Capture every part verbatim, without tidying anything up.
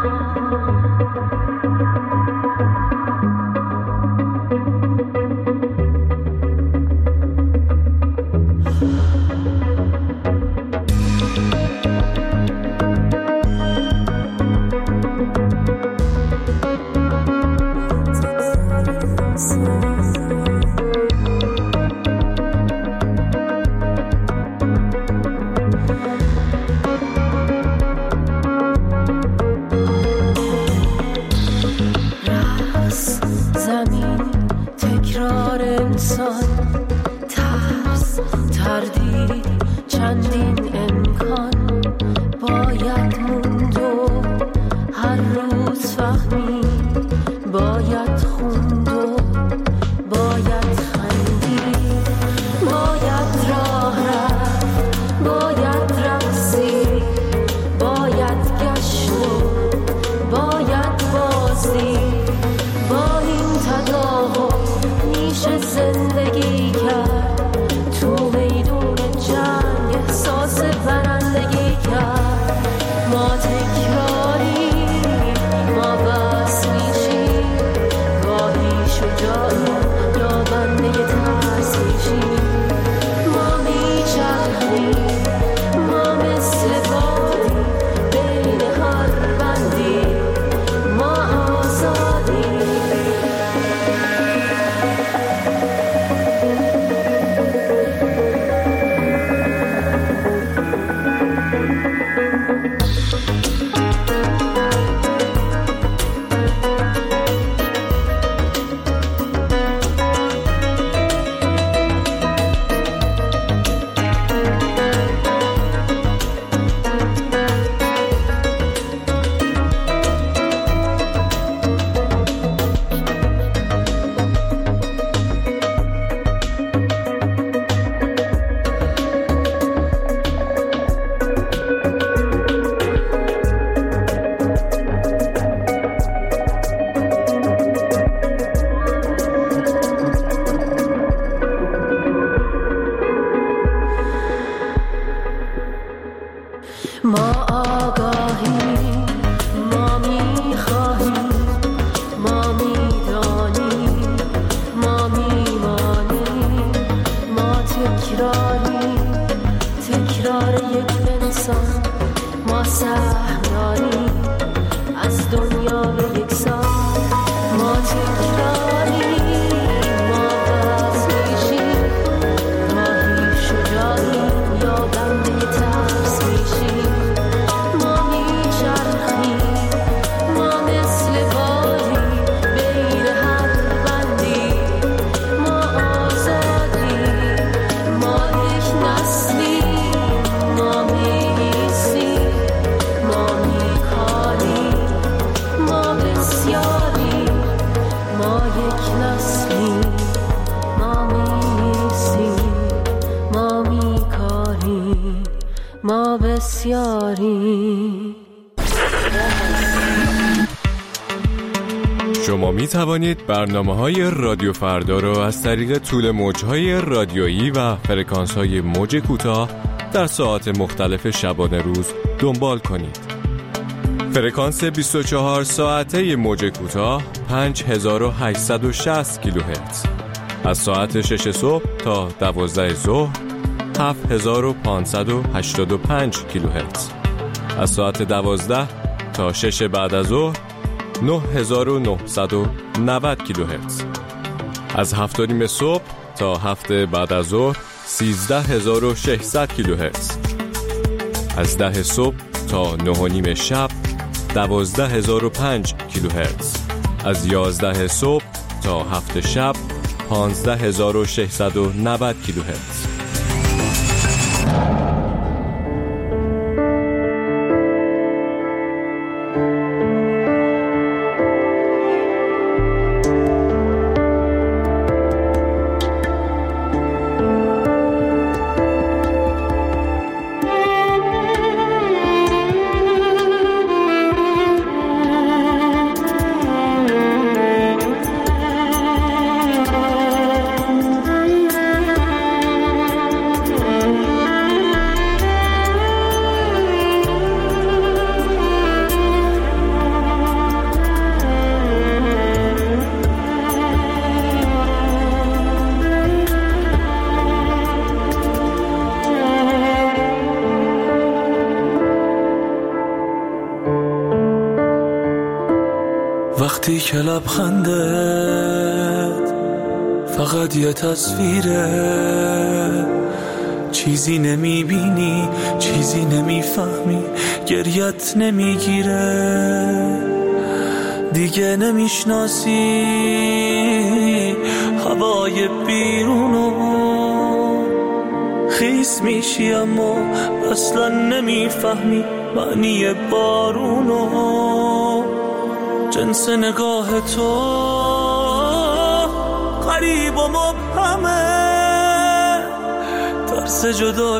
شما می توانید برنامه‌های رادیو فردا را از طریق طول موج‌های رادیویی و فرکانس‌های موج کوتاه در ساعات مختلف شبانه روز دنبال کنید. فرکانس بیست و چهار ساعته موج کوتاه پنج هزار و هشتصد و شصت کیلوهرتز، از ساعت شش صبح تا دوازده ظهر هفت هزار و پانصد و هشتاد و پنج کیلوهرتز، از ساعت دوازده تا شش بعد از ظهر نه هزار و نهصد و نود کیلوهرتز، از هفت و نیم صبح تا هفت بعد از ظهر سیزده هزار و ششصد کیلوهرتز، از ده صبح تا نه و نیم شب دوازده هزار و پنج کیلوهرتز، از یازده صبح تا هفت شب پانزده هزار و ششصد و نود کیلوهرتز. وقتی که لبخندت فقط یه تصویره، چیزی نمیبینی، چیزی نمیفهمی، گریت نمیگیره، دیگه نمیشناسی هوای بیرونو، خیس میشی اما اصلا نمیفهمی معنی بارونو، جنس نگاه تو غریب و مبهمه، ترس جدا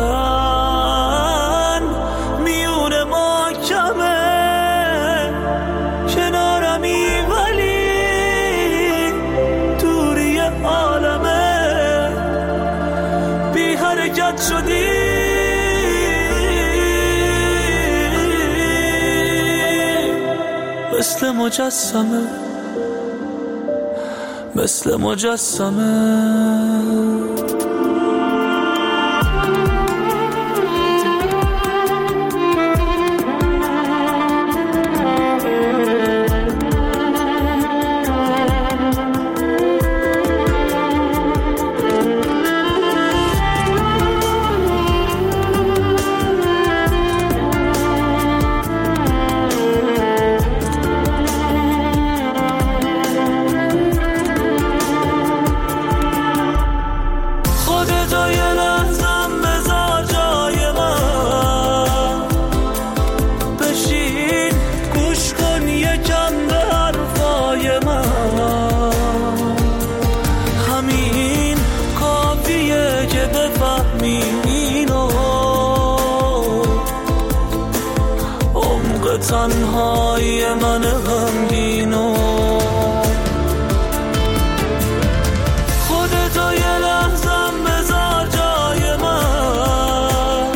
شدن میون ما کمه، کنارمی ولی دوری عالمه، بی حرکت شدی مثل مجسمه، مثل مجسمه. تنهای من غمگینو، خودتو یه لحظم بذار جای من،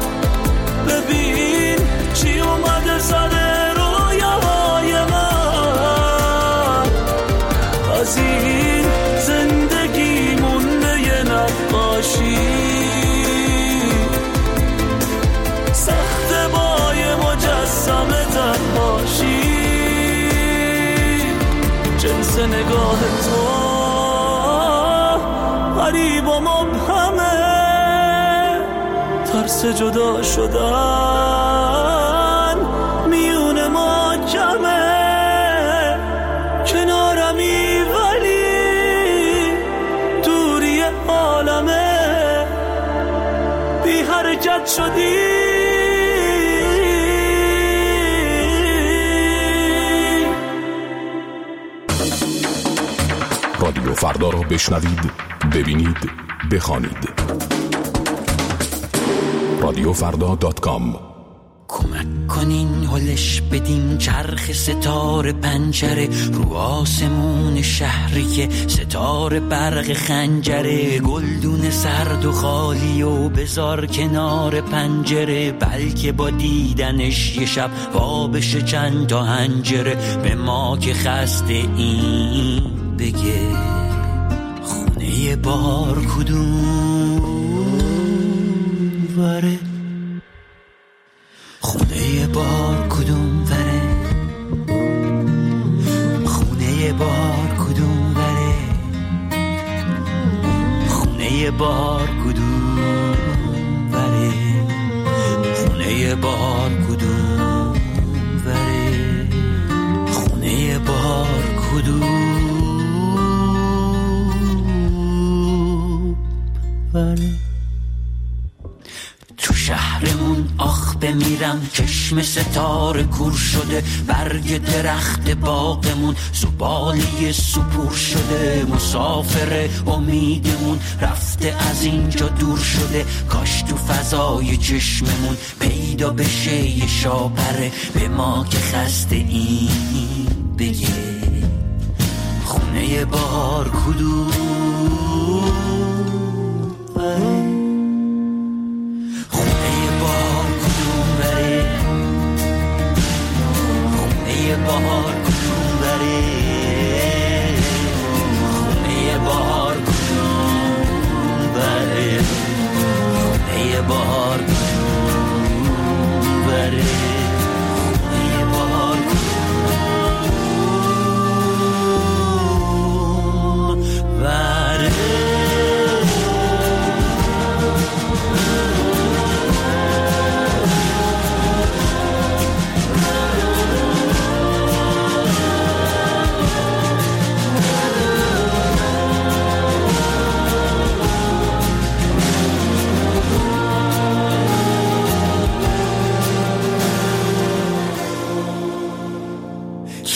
ببین چی اومده سر رویاهای من، از این زندگی مونده یه نقاشی، سخت با یه مجسمه تنهاشی، جنس نگاه تو غریب و مبهمه، ترس جدا شدن میون ما کمه، کنارمی ولی دوری عالمه، بی حرکت شدی رادیو فردا را بشنوید، ببینید، بخوانید. رادیو فردا دات کام. کمک کنین هلش بدین چرخ ستاره پنجره، رو آسمون شهری که ستاره برق خنجره، گلدون سرد و خالی و بذار کنار پنجره، بلکه با دیدنش یه شب وا بشه چند تا هنجره، به ما که خسته این بگه خونه بار کدوم وره، خونه بار کدوم وره، خونه بار کدوم وره، خونه بار کدوم وره، خونه بار کدوم وره، خونه بار کدوم وره. تو شهرمون آخ بمیرم، چشم ستاره کور شده، برگ درخت باغمون زباله سپور شده، مسافر امیدمون رفته از اینجا دور شده، کاش تو فضای چشممون پیدا بشه یه شاپره، به ما که خسته این بگه خونه بار کدوم وره، خونه بار کدوم وره، خونه بار کدوم وره، خونه بار کدوم وره، خونه بار کدوم وره، خونه بار کدوم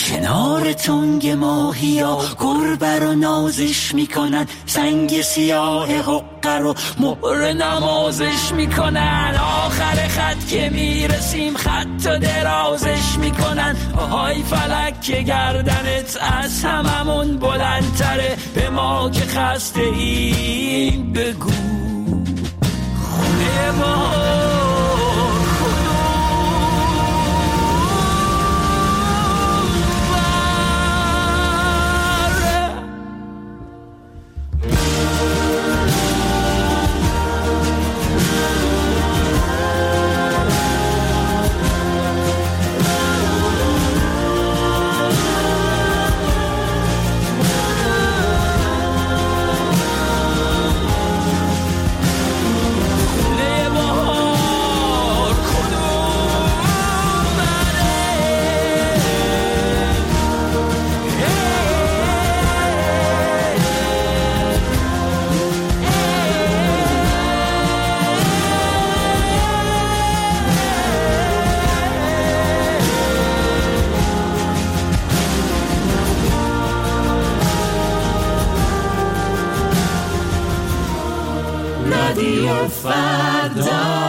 کنار تنگ ماهیا گربه رو نازش میکنن، سنگ سیاه حقه رو مهر نمازش میکنن. آخر خط که میرسیم خط و درازش میکنن. آهای فلک که گردنت از هممون بلندتره، به ما که خسته ایم بگو خونه ما رادیو فردا.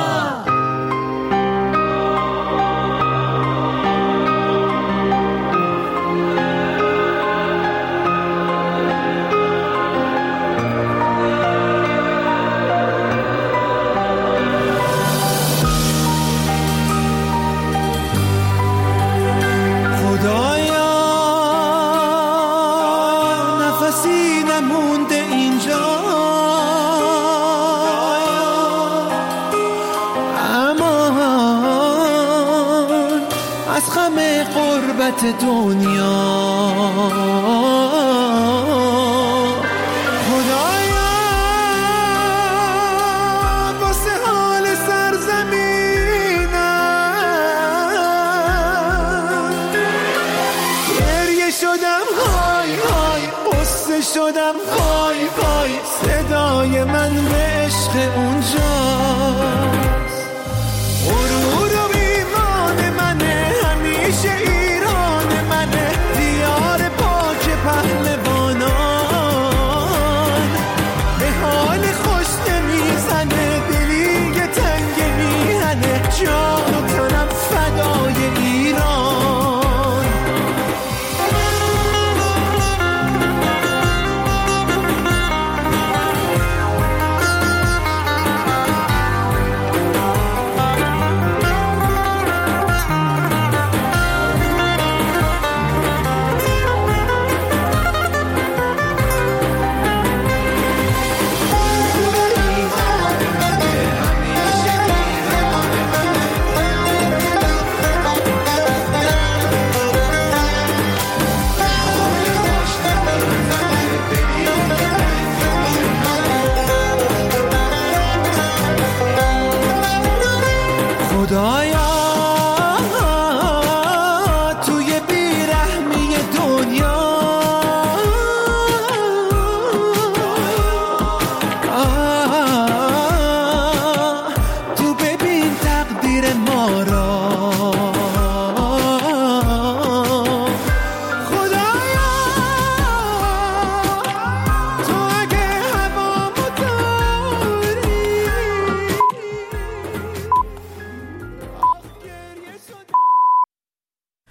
دنیا خدایا واسه حال سرزمینم گریه شدم های های، قصه شدم های های، صدای من به عشق اونجاست. غرور و ایمان منه همیشه